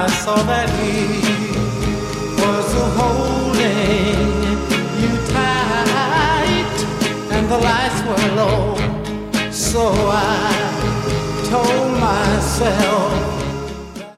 I saw that he was holding you tight and the lights were low. So I told myself